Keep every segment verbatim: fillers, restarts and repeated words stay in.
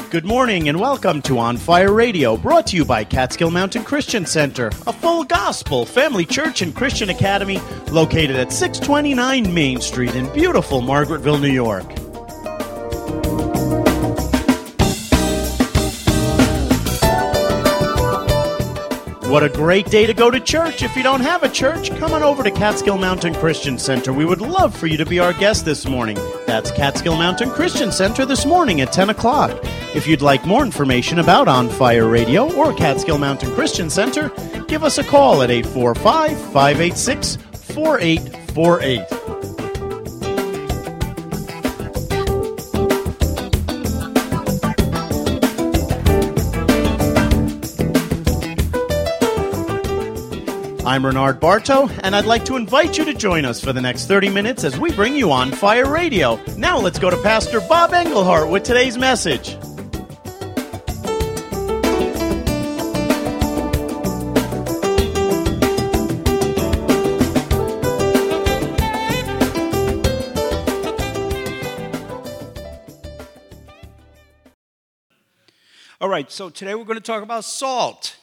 Good morning and welcome to On Fire Radio, brought to you by Catskill Mountain Christian Center, a full gospel family church and Christian academy located at six twenty-nine Main Street in beautiful Margaretville, New York. What a great day to go to church. If you don't have a church, come on over to Catskill Mountain Christian Center. We would love for you to be our guest this morning. That's Catskill Mountain Christian Center this morning at ten o'clock. If you'd like more information about On Fire Radio or Catskill Mountain Christian Center, give us a call at eight four five, five eight six, four eight four eight. I'm Bernard Bartow, and I'd like to invite you to join us for the next thirty minutes as we bring you On Fire Radio. Now let's go to Pastor Bob Engelhart with today's message. All right, so today we're going to talk about salt.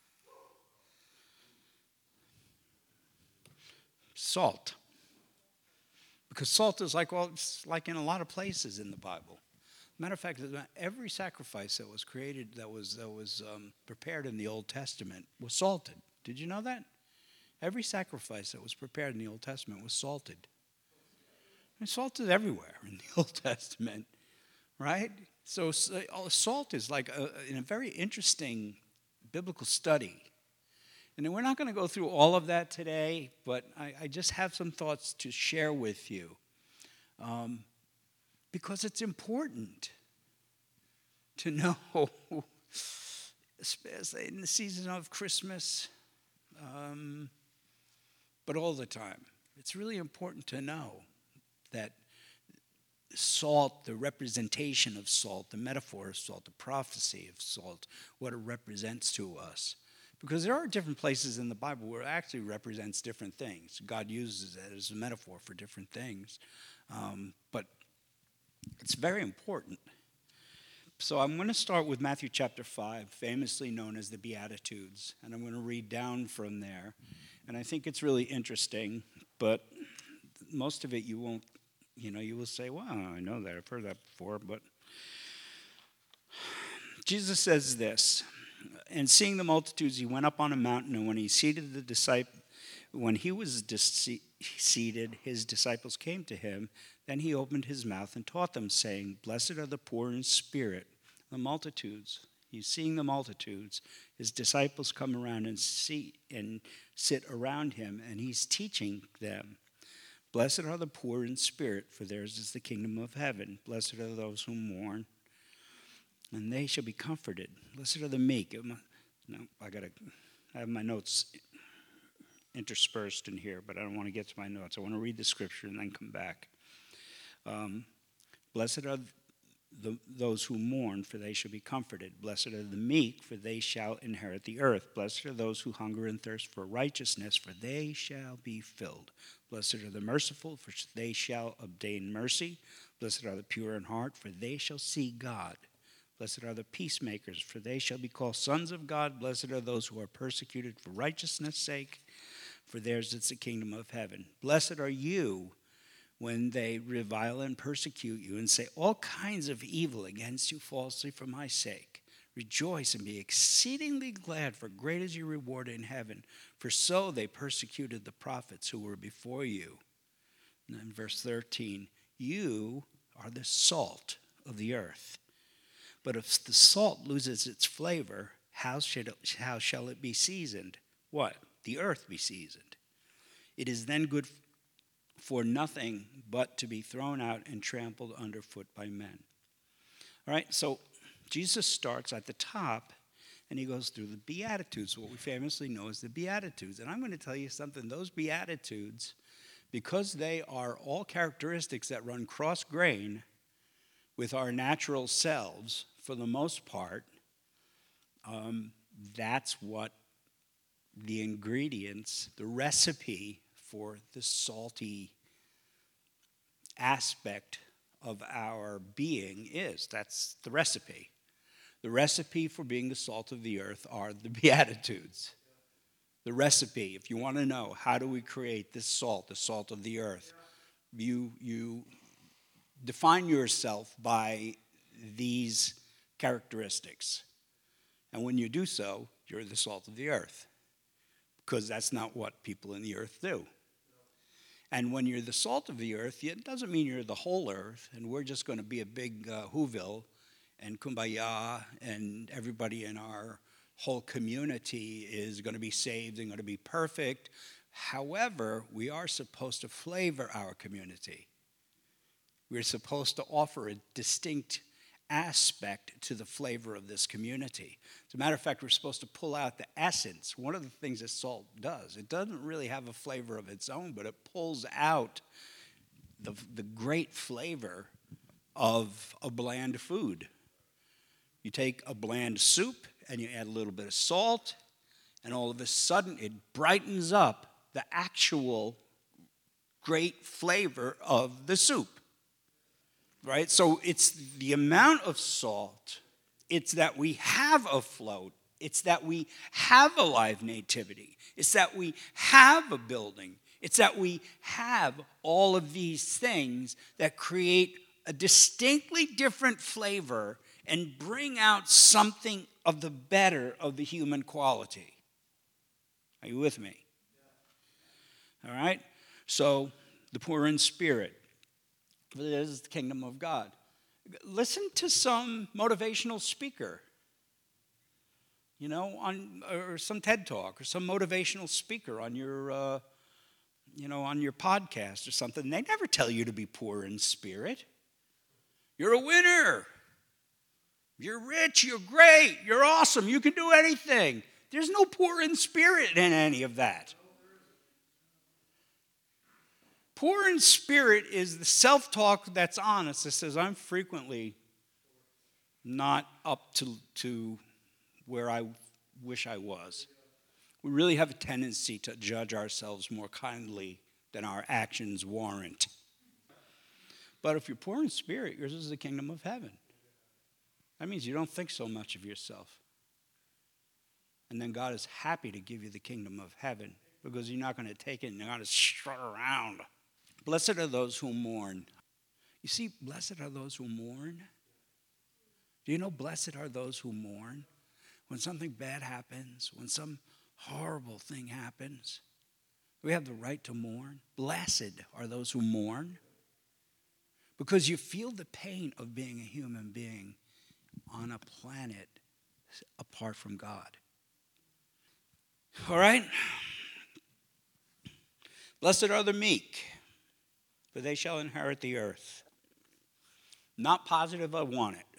Salt. Because salt is like, well, it's like in a lot of places in the Bible. Matter of fact, every sacrifice that was created, that was that was um, prepared in the Old Testament was salted. Did you know that? Every sacrifice that was prepared in the Old Testament was salted. And salt is everywhere in the Old Testament, right? So uh, salt is like a, in a very interesting biblical study. And we're not going to go through all of that today, but I, I just have some thoughts to share with you. Um, because it's important to know, especially in the season of Christmas, um, but all the time. It's really important to know that salt, the representation of salt, the metaphor of salt, the prophecy of salt, what it represents to us. Because there are different places in the Bible where it actually represents different things. God uses it as a metaphor for different things. Um, but it's very important. So I'm going to start with Matthew chapter five, famously known as the Beatitudes. And I'm going to read down from there. And I think it's really interesting, but most of it you won't, you know, you will say, wow, I know that, I've heard that before. But Jesus says this. And seeing the multitudes, he went up on a mountain, and when he seated the disciple, when he was dis- seated, his disciples came to him. Then he opened his mouth and taught them, saying, "Blessed are the poor in spirit." The multitudes. He's seeing the multitudes. His disciples come around and see and sit around him, and he's teaching them. "Blessed are the poor in spirit, for theirs is the kingdom of heaven. Blessed are those who mourn, and they shall be comforted. Blessed are the meek." No, I gotta I have my notes interspersed in here, but I don't want to get to my notes. I want to read the scripture and then come back. Um, Blessed are the, those who mourn, for they shall be comforted. Blessed are the meek, for they shall inherit the earth. Blessed are those who hunger and thirst for righteousness, for they shall be filled. Blessed are the merciful, for they shall obtain mercy. Blessed are the pure in heart, for they shall see God. Blessed are the peacemakers, for they shall be called sons of God. Blessed are those who are persecuted for righteousness' sake, for theirs is the kingdom of heaven. Blessed are you when they revile and persecute you and say all kinds of evil against you falsely for my sake. Rejoice and be exceedingly glad, for great is your reward in heaven. For so they persecuted the prophets who were before you. And then verse thirteen, you are the salt of the earth. But if the salt loses its flavor, how should it, how shall it be seasoned? What? The earth be seasoned. It is then good for nothing but to be thrown out and trampled underfoot by men. All right, so Jesus starts at the top, and he goes through the Beatitudes, what we famously know as the Beatitudes. And I'm going to tell you something. Those Beatitudes, because they are all characteristics that run cross-grain with our natural selves, for the most part, um, that's what the ingredients, the recipe for the salty aspect of our being is. That's the recipe. The recipe for being the salt of the earth are the Beatitudes. The recipe, if you want to know, how do we create this salt, the salt of the earth? You, you define yourself by these characteristics. And when you do so, you're the salt of the earth. Because that's not what people in the earth do. And when you're the salt of the earth, it doesn't mean you're the whole earth, and we're just going to be a big uh, Whoville and kumbaya, and everybody in our whole community is going to be saved and going to be perfect. However, we are supposed to flavor our community. We're supposed to offer a distinct aspect to the flavor of this community. As a matter of fact, we're supposed to pull out the essence. One of the things that salt does, it doesn't really have a flavor of its own, but it pulls out the, the great flavor of a bland food. You take a bland soup and you add a little bit of salt, and all of a sudden it brightens up the actual great flavor of the soup. Right? So it's the amount of salt, it's that we have a float, it's that we have a live nativity, it's that we have a building, it's that we have all of these things that create a distinctly different flavor and bring out something of the better of the human quality. Are you with me? All right? So, the poor in spirit. This is the kingdom of God. Listen to some motivational speaker, you know, on or some TED Talk or some motivational speaker on your, uh, you know, on your podcast or something. They never tell you to be poor in spirit. You're a winner. You're rich. You're great. You're awesome. You can do anything. There's no poor in spirit in any of that. Poor in spirit is the self-talk that's honest. That says, I'm frequently not up to, to where I wish I was. We really have a tendency to judge ourselves more kindly than our actions warrant. But if you're poor in spirit, yours is the kingdom of heaven. That means you don't think so much of yourself. And then God is happy to give you the kingdom of heaven because you're not going to take it and you're not going to strut around. Blessed are those who mourn. You see, blessed are those who mourn. Do you know blessed are those who mourn? When something bad happens, when some horrible thing happens, we have the right to mourn. Blessed are those who mourn. Because you feel the pain of being a human being on a planet apart from God. All right? Blessed are the meek, for they shall inherit the earth. Not positive, I want it.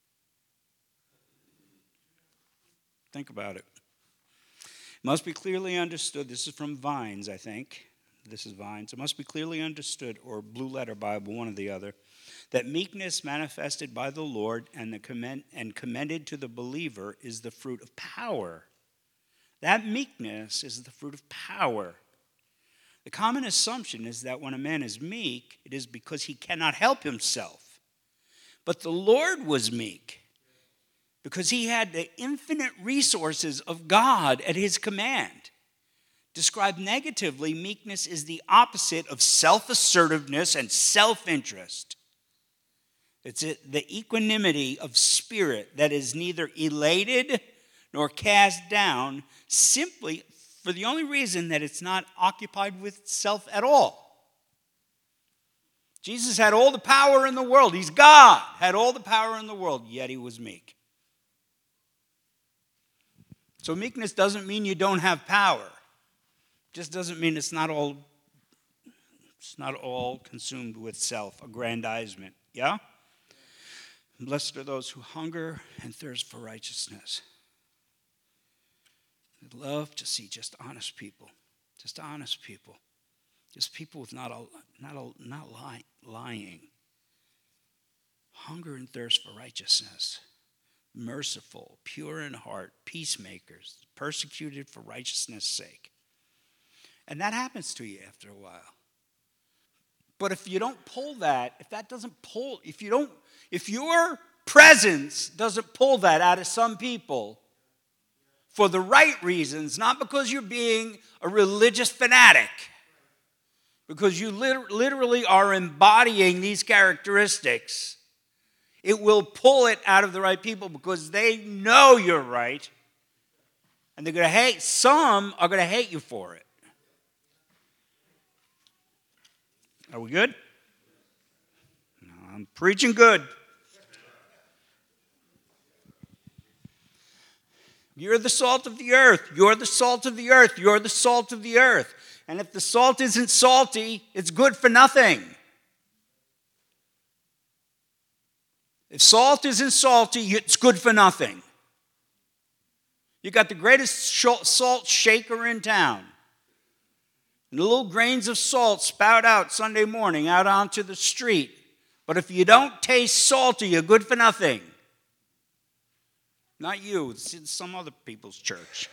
Think about it. Must be clearly understood. This is from Vines, I think. This is Vines. It must be clearly understood, or Blue Letter Bible, one or the other, that meekness manifested by the Lord and, the commend, and commended to the believer is the fruit of power. That meekness is the fruit of power. The common assumption is that when a man is meek, it is because he cannot help himself. But the Lord was meek because he had the infinite resources of God at his command. Described negatively, meekness is the opposite of self-assertiveness and self-interest. It's the equanimity of spirit that is neither elated nor cast down, simply for the only reason that it's not occupied with self at all. Jesus had all the power in the world. He's God, had all the power in the world, yet he was meek. So meekness doesn't mean you don't have power. Just doesn't mean it's not all it's not all consumed with self-aggrandizement. Yeah? Blessed are those who hunger and thirst for righteousness. I'd love to see just honest people. Just honest people. Just people with not a, not a, not lie, lying. Hunger and thirst for righteousness. Merciful, pure in heart, peacemakers, persecuted for righteousness' sake. And that happens to you after a while. But if you don't pull that, if that doesn't pull, if you don't, if you're presence doesn't pull that out of some people for the right reasons, not because you're being a religious fanatic, because you lit- literally are embodying these characteristics. It will pull it out of the right people because they know you're right, and they're going to hate. Some are going to hate you for it. Are we good? No, I'm preaching good. You're the salt of the earth. You're the salt of the earth. You're the salt of the earth. And if the salt isn't salty, it's good for nothing. If salt isn't salty, it's good for nothing. You got the greatest salt shaker in town. And the little grains of salt spout out Sunday morning out onto the street. But if you don't taste salty, you're good for nothing. Not you, it's in some other people's church.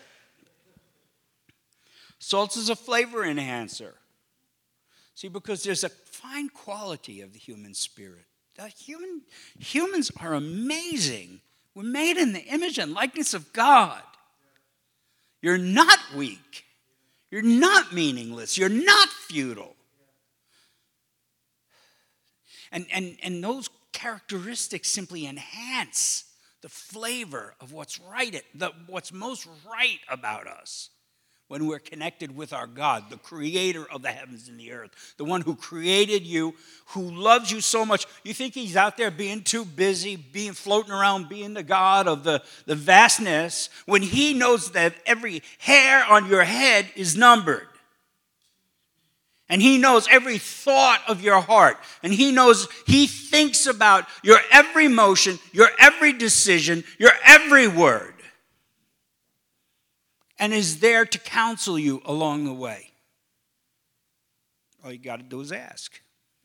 Salt is a flavor enhancer. See, because there's a fine quality of the human spirit. The human, humans are amazing. We're made in the image and likeness of God. You're not weak. You're not meaningless. You're not futile. And, and, and those characteristics simply enhance the flavor of what's right, the, what's most right about us when we're connected with our God, the creator of the heavens and the earth, the one who created you, who loves you so much. You think he's out there being too busy, being floating around, being the God of the, the vastness, when he knows that every hair on your head is numbered. And he knows every thought of your heart. And he knows, he thinks about your every motion, your every decision, your every word. And is there to counsel you along the way. All you got to do is ask.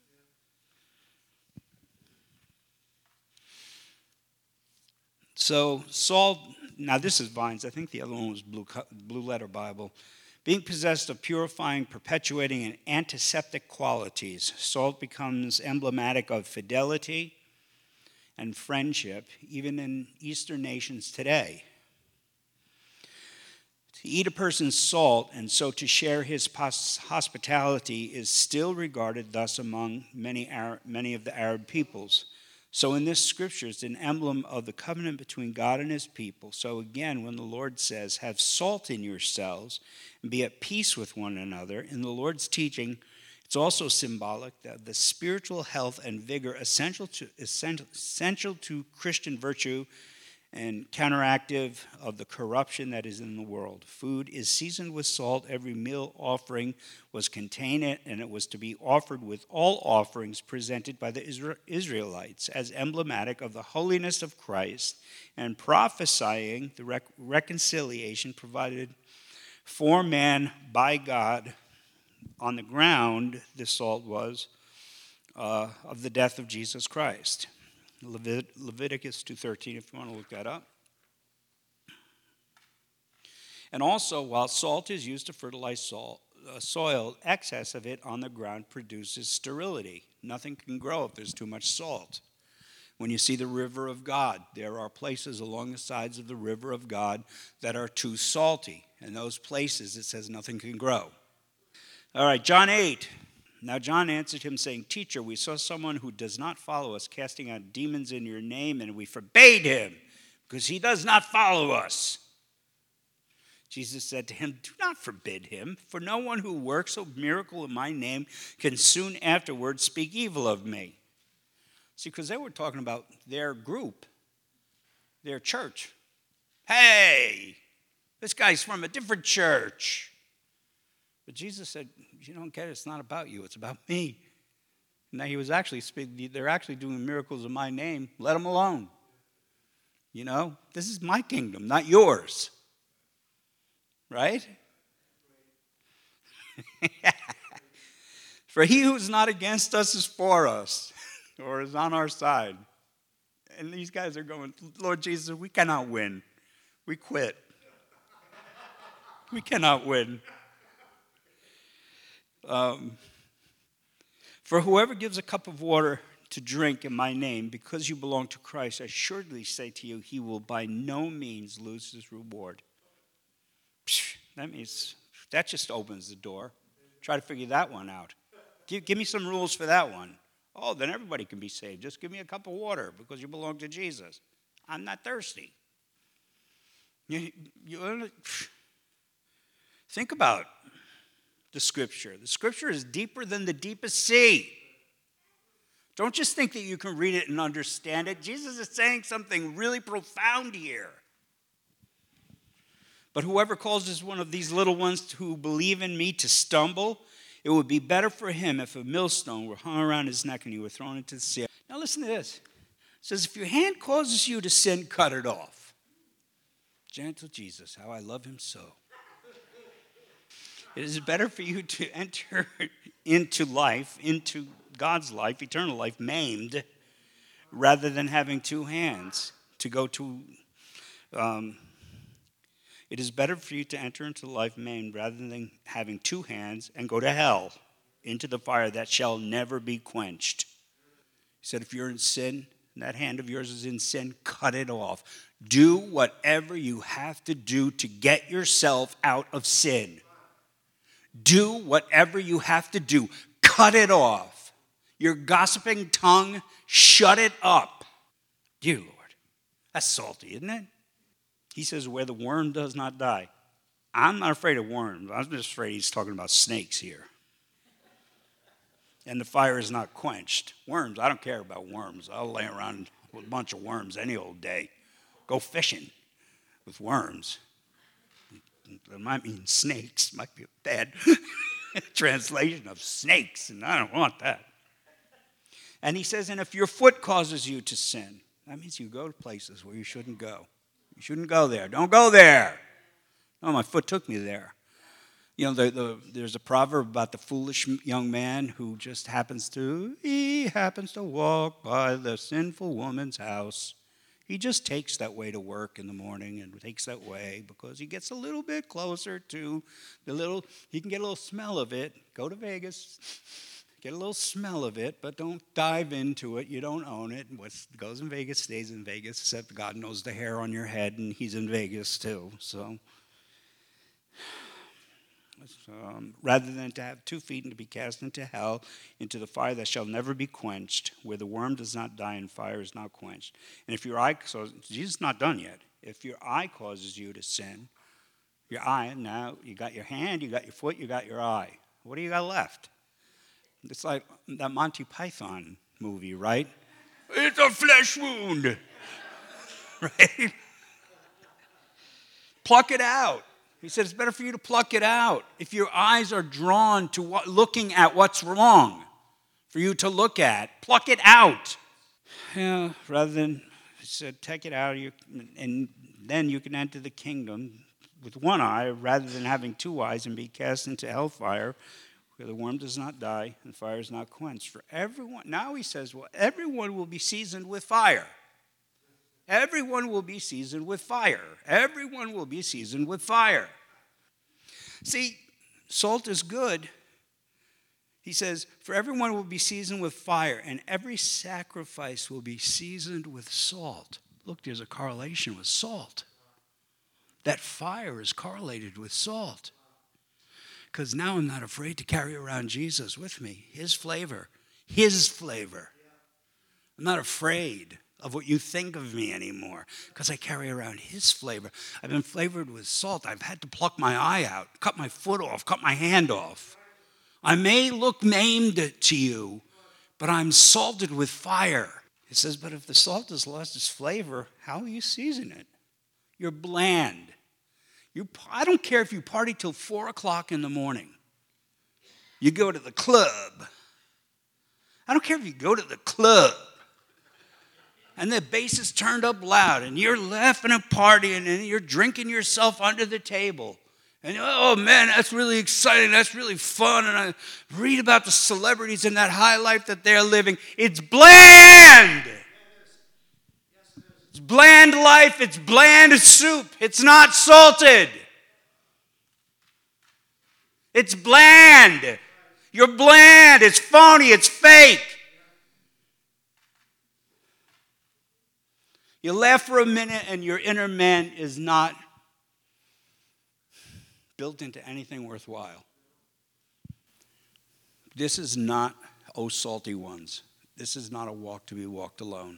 So salt, now this is Vines. I think the other one was Blue, Blue Letter Bible. Being possessed of purifying, perpetuating, and antiseptic qualities, salt becomes emblematic of fidelity and friendship, even in Eastern nations today. To eat a person's salt and so to share his hospitality is still regarded thus among many, Arab, many of the Arab peoples. So in this scripture, it's an emblem of the covenant between God and his people. So again, when the Lord says, have salt in yourselves and be at peace with one another, in the Lord's teaching, it's also symbolic that the spiritual health and vigor essential to, essential, essential to Christian virtue and counteractive of the corruption that is in the world. Food is seasoned with salt. Every meal offering was contained, and it was to be offered with all offerings presented by the Israelites as emblematic of the holiness of Christ and prophesying the rec- reconciliation provided for man by God on the ground, this salt was, uh, of the death of Jesus Christ. Levit- Leviticus two thirteen, if you want to look that up. And also, while salt is used to fertilize salt, uh, soil, excess of it on the ground produces sterility. Nothing can grow if there's too much salt. When you see the river of God, there are places along the sides of the river of God that are too salty. In those places, it says nothing can grow. All right, John eight. Now John answered him, saying, Teacher, we saw someone who does not follow us casting out demons in your name, and we forbade him because he does not follow us. Jesus said to him, do not forbid him, for no one who works a miracle in my name can soon afterwards speak evil of me. See, because they were talking about their group, their church. Hey, this guy's from a different church. But Jesus said, you don't get it, it's not about you, it's about me. Now he was actually speaking, they're actually doing miracles in my name, let them alone. You know, this is my kingdom, not yours. Right? For he who is not against us is for us, or is on our side. And these guys are going, Lord Jesus, we cannot win. We quit. We cannot win. Um, for whoever gives a cup of water to drink in my name, because you belong to Christ, I surely say to you, he will by no means lose his reward. Psh, that means, that just opens the door. Try to figure that one out. Give, give me some rules for that one. Oh, then everybody can be saved. Just give me a cup of water because you belong to Jesus. I'm not thirsty. You, you, think about the Scripture. The Scripture is deeper than the deepest sea. Don't just think that you can read it and understand it. Jesus is saying something really profound here. But whoever causes one of these little ones who believe in me to stumble, it would be better for him if a millstone were hung around his neck and he were thrown into the sea. Now listen to this. It says, if your hand causes you to sin, cut it off. Gentle Jesus, how I love him so. It is better for you to enter into life, into God's life, eternal life, maimed, rather than having two hands to go to. Um, it is better for you to enter into life maimed rather than having two hands and go to hell, into the fire that shall never be quenched. He said, if you're in sin, and that hand of yours is in sin, cut it off. Do whatever you have to do to get yourself out of sin. Do whatever you have to do. Cut it off. Your gossiping tongue, shut it up. Dear Lord, that's salty, isn't it? He says, where the worm does not die. I'm not afraid of worms. I'm just afraid he's talking about snakes here. And the fire is not quenched. Worms, I don't care about worms. I'll lay around with a bunch of worms any old day. Go fishing with worms. That might mean snakes. Might be a bad translation of snakes, and I don't want that. And he says, and if your foot causes you to sin, that means you go to places where you shouldn't go. You shouldn't go there. Don't go there. Oh, my foot took me there. You know, the, the, there's a proverb about the foolish young man who just happens to, he happens to walk by the sinful woman's house. He just takes that way to work in the morning and takes that way because he gets a little bit closer to the little, he can get a little smell of it. Go to Vegas, get a little smell of it, but don't dive into it. You don't own it. What goes in Vegas stays in Vegas, except God knows the hair on your head, and he's in Vegas too. So, um, rather than to have two feet and to be cast into hell, into the fire that shall never be quenched, where the worm does not die and fire is not quenched. And if your eye, so Jesus is not done yet. If your eye causes you to sin, your eye, now you got your hand, you got your foot, you got your eye. What do you got left? It's like that Monty Python movie, right? It's a flesh wound, right? Pluck it out. He said it's better for you to pluck it out. If your eyes are drawn to what, looking at what's wrong for you to look at, pluck it out. Yeah, rather than, he said, take it out, you, and then you can enter the kingdom with one eye rather than having two eyes and be cast into hellfire, where the worm does not die and fire is not quenched. For everyone, now he says, well, everyone will be seasoned with fire. Everyone will be seasoned with fire. Everyone will be seasoned with fire. See, salt is good. He says, for everyone will be seasoned with fire, and every sacrifice will be seasoned with salt. Look, there's a correlation with salt. That fire is correlated with salt. Because now I'm not afraid to carry around Jesus with me. His flavor. His flavor. I'm not afraid of what you think of me anymore because I carry around his flavor. I've been flavored with salt. I've had to pluck my eye out, cut my foot off, cut my hand off. I may look maimed to you, but I'm salted with fire. It says, but if the salt has lost its flavor, how will you season it? You're bland. You, I don't care if you party till four o'clock in the morning. You go to the club. I don't care if you go to the club. And the bass is turned up loud, and you're laughing and partying, and you're drinking yourself under the table. And, oh, man, that's really exciting. That's really fun. And I read about the celebrities and that high life that they're living. It's bland. It's bland life. It's bland soup. It's not salted. It's bland. You're bland. It's phony. It's fake. You laugh for a minute and your inner man is not built into anything worthwhile. This is not, oh salty ones, this is not a walk to be walked alone.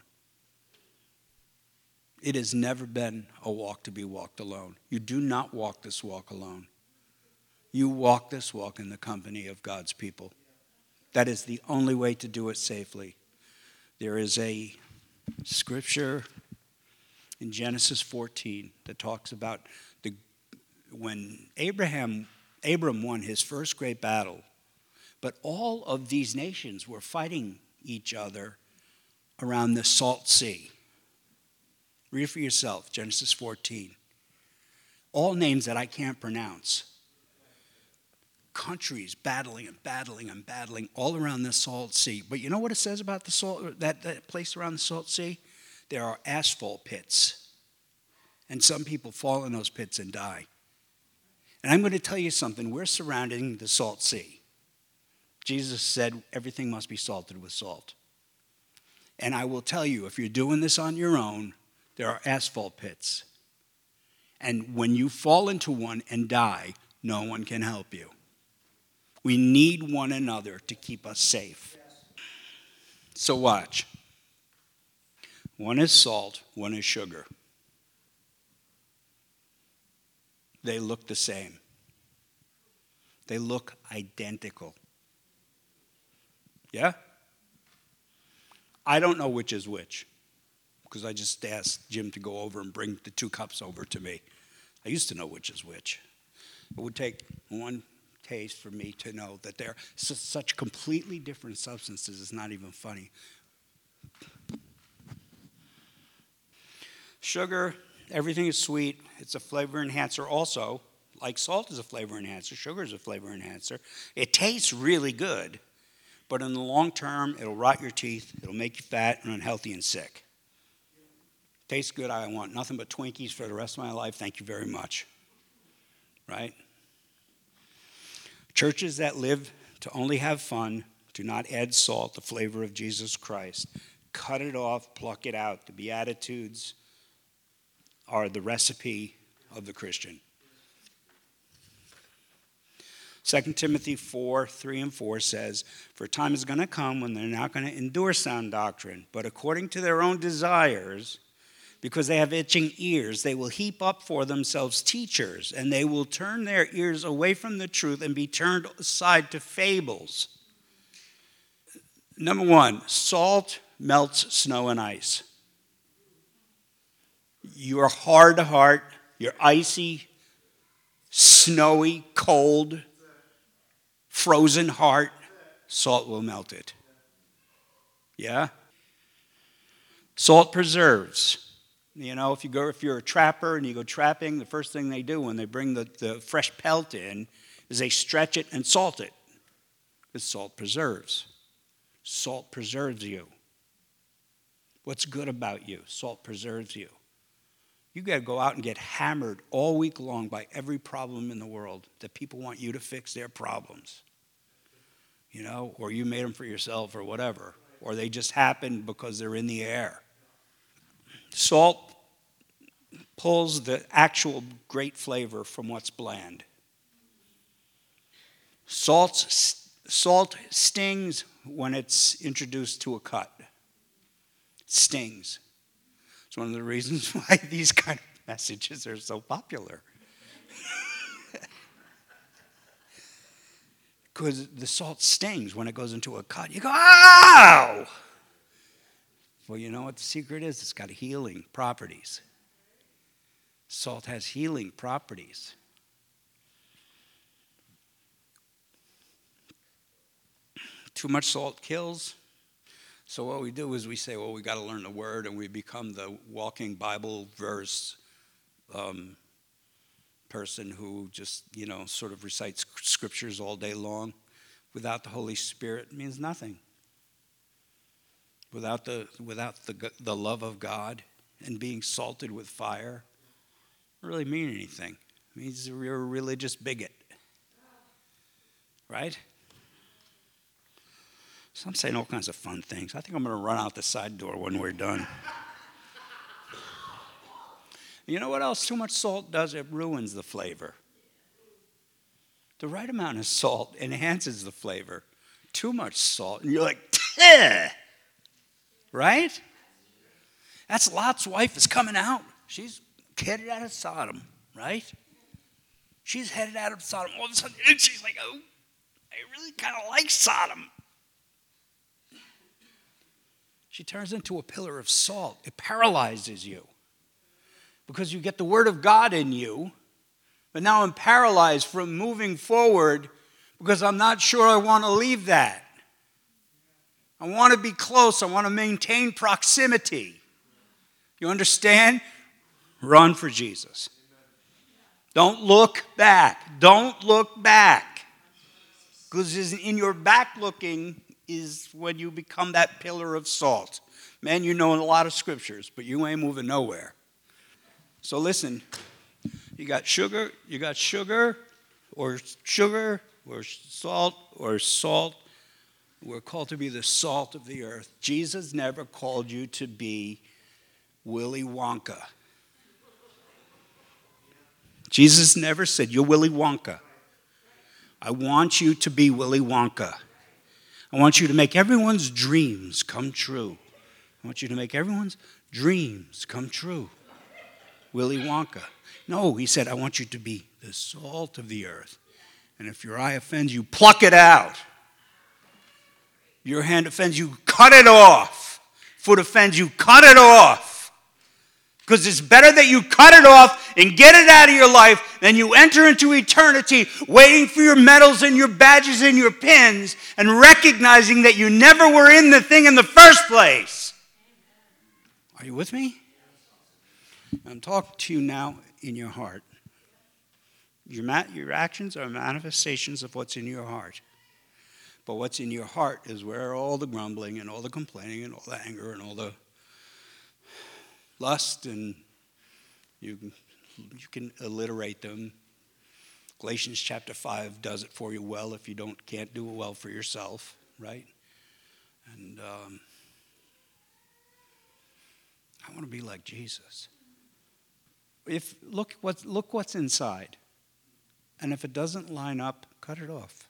It has never been a walk to be walked alone. You do not walk this walk alone. You walk this walk in the company of God's people. That is the only way to do it safely. There is a scripture in Genesis fourteen that talks about the when Abraham Abram won his first great battle, but all of these nations were fighting each other around the Salt Sea. Read it for yourself, Genesis fourteen. All names that I can't pronounce. Countries battling and battling and battling all around the Salt Sea. But you know what it says about the salt, that, that place around the Salt Sea? There are asphalt pits. And some people fall in those pits and die. And I'm going to tell you something. We're surrounding the Salt Sea. Jesus said everything must be salted with salt. And I will tell you, if you're doing this on your own, there are asphalt pits. And when you fall into one and die, no one can help you. We need one another to keep us safe. So watch. One is salt, one is sugar. They look the same. They look identical. Yeah? I don't know which is which, because I just asked Jim to go over and bring the two cups over to me. I used to know which is which. It would take one taste for me to know that they're such completely different substances. It's not even funny. Sugar, everything is sweet. It's a flavor enhancer also. Like salt is a flavor enhancer, sugar is a flavor enhancer. It tastes really good, but in the long term, it'll rot your teeth, it'll make you fat and unhealthy and sick. Tastes good, I want nothing but Twinkies for the rest of my life. Thank you very much. Right? Churches that live to only have fun do not add salt, the flavor of Jesus Christ. Cut it off, pluck it out. The Beatitudes are the recipe of the Christian. Second Timothy four, three and four says, for a time is going to come when they're not going to endure sound doctrine, but according to their own desires, because they have itching ears, they will heap up for themselves teachers, and they will turn their ears away from the truth and be turned aside to fables. Number one, salt melts snow and ice. You're hard to heart, you're icy, snowy, cold, frozen heart, salt will melt it. Yeah? Salt preserves. You know, if you go, if you're a trapper and you go trapping, the first thing they do when they bring the, the fresh pelt in is they stretch it and salt it. Because salt preserves. Salt preserves you. What's good about you? Salt preserves you. You got to go out and get hammered all week long by every problem in the world that people want you to fix their problems. You know, or you made them for yourself or whatever. Or they just happen because they're in the air. Salt pulls the actual great flavor from what's bland. Salt, salt stings when it's introduced to a cut. It stings. It's one of the reasons why these kind of messages are so popular. Because the salt stings when it goes into a cut. You go, ow! Well, you know what the secret is? It's got healing properties. Salt has healing properties. Too much salt kills. So what we do is we say, well, we got to learn the word, and we become the walking Bible verse um, person who just, you know, sort of recites scriptures all day long. Without the Holy Spirit, it means nothing. Without the without the the love of God and being salted with fire, it doesn't really mean anything. It means you're a religious bigot. Right? So I'm saying all kinds of fun things. I think I'm going to run out the side door when we're done. You know what else too much salt does? It ruins the flavor. The right amount of salt enhances the flavor. Too much salt, and you're like, eh. Right? That's Lot's wife is coming out. She's headed out of Sodom, right? She's headed out of Sodom. All of a sudden, she's like, oh, I really kind of like Sodom. She turns into a pillar of salt. It paralyzes you because you get the word of God in you, but now I'm paralyzed from moving forward because I'm not sure I want to leave that. I want to be close. I want to maintain proximity. You understand? Run for Jesus. Don't look back. Don't look back. Because in your back looking is when you become that pillar of salt. Man, you know a lot of scriptures, but you ain't moving nowhere. So listen, you got sugar, you got sugar, or sugar, or salt, or salt. We're called to be the salt of the earth. Jesus never called you to be Willy Wonka. Jesus never said, you're Willy Wonka. I want you to be Willy Wonka. I want you to make everyone's dreams come true. I want you to make everyone's dreams come true. Willy Wonka. No, he said, I want you to be the salt of the earth. And if your eye offends you, pluck it out. Your hand offends you, cut it off. Foot offends you, cut it off. Because it's better that you cut it off and get it out of your life than you enter into eternity waiting for your medals and your badges and your pins and recognizing that you never were in the thing in the first place. Are you with me? I'm talking to you now in your heart. Your, ma- your actions are manifestations of what's in your heart. But what's in your heart is where all the grumbling and all the complaining and all the anger and all the lust, and you, you can alliterate them. Galatians chapter five does it for you well if you don't can't do it well for yourself, right? And um, I want to be like Jesus. If look what look what's inside, and if it doesn't line up, cut it off.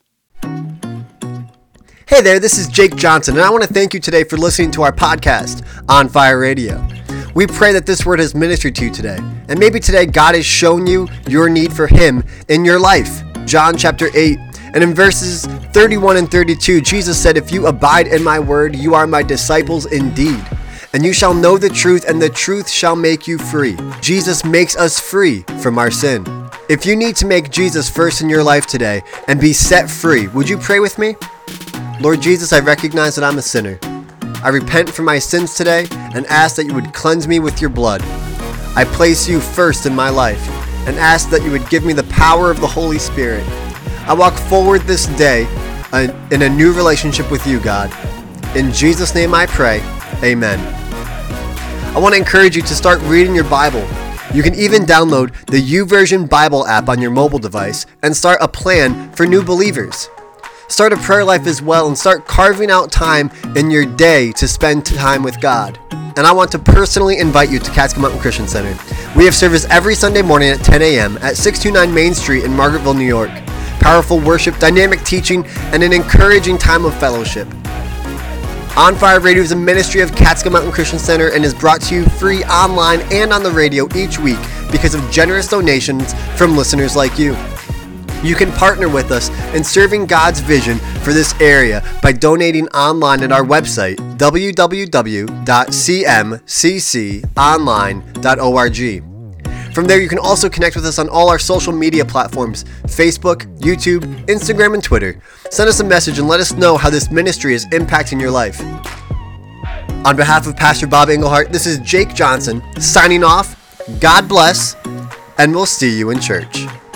Hey there, this is Jake Johnson, and I want to thank you today for listening to our podcast, On Fire Radio. We pray that this word has ministered to you today, and maybe today God has shown you your need for Him in your life. John chapter eight, and in verses thirty-one and thirty-two, Jesus said, if you abide in my word, you are my disciples indeed, and you shall know the truth, and the truth shall make you free. Jesus makes us free from our sin. If you need to make Jesus first in your life today and be set free, would you pray with me? Lord Jesus, I recognize that I'm a sinner. I repent for my sins today and ask that you would cleanse me with your blood. I place you first in my life and ask that you would give me the power of the Holy Spirit. I walk forward this day in a new relationship with you, God. In Jesus' name I pray, amen. I want to encourage you to start reading your Bible. You can even download the YouVersion Bible app on your mobile device and start a plan for new believers. Start a prayer life as well and start carving out time in your day to spend time with God. And I want to personally invite you to Catskill Mountain Christian Center. We have service every Sunday morning at ten a.m. at six twenty-nine Main Street in Margaretville, New York. Powerful worship, dynamic teaching, and an encouraging time of fellowship. On Fire Radio is a ministry of Catskill Mountain Christian Center and is brought to you free online and on the radio each week because of generous donations from listeners like you. You can partner with us in serving God's vision for this area by donating online at our website, w w w dot c m c c online dot org. From there, you can also connect with us on all our social media platforms, Facebook, YouTube, Instagram, and Twitter. Send us a message and let us know how this ministry is impacting your life. On behalf of Pastor Bob Englehart, this is Jake Johnson signing off. God bless, and we'll see you in church.